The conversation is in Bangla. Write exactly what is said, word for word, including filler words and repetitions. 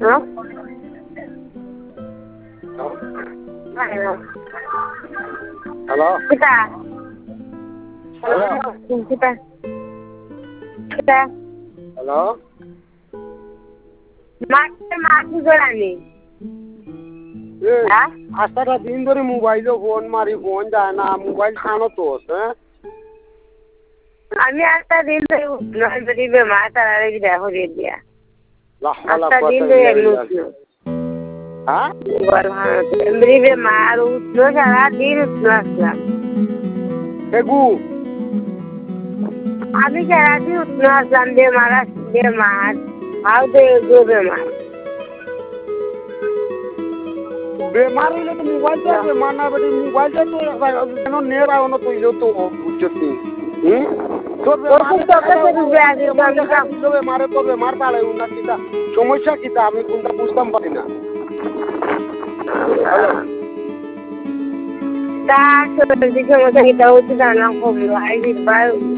হ্যাঁ হ্যালো কিতা হ্যালো কিতা কিতা হ্যালো মাকে মাকে জড়ানি হ্যাঁ আজ সারা দিন ধরে মোবাইলে ফোন মারি ফোন যায় না মোবাইল খানো তো হ্যাঁ আমি একটা দিন ধরে নয় বলি বেমার তারা দেখো দিয়ে দিয়া একটা দিন ধরে এমনি উঠলো হ্যাঁ এমনি বেমার উঠলো সারা দিন উঠলো আসলাম এগু আমি সারা দিন উঠলো আসলাম বেমার আসছি বেমার আও দে বেমার বেমার হইলে তো মোবাইলটা বেমার না বেটি মোবাইলটা তো কেন নেট আও না তুইলেও তো বুঝছিস হুম তোর বেমারে তোর বেমার পালে না কিতা সমস্যা কিতা আমি কোনটা বুঝতাম পারি না তা সমস্যা কিতা হচ্ছে জানলাম কমলো আই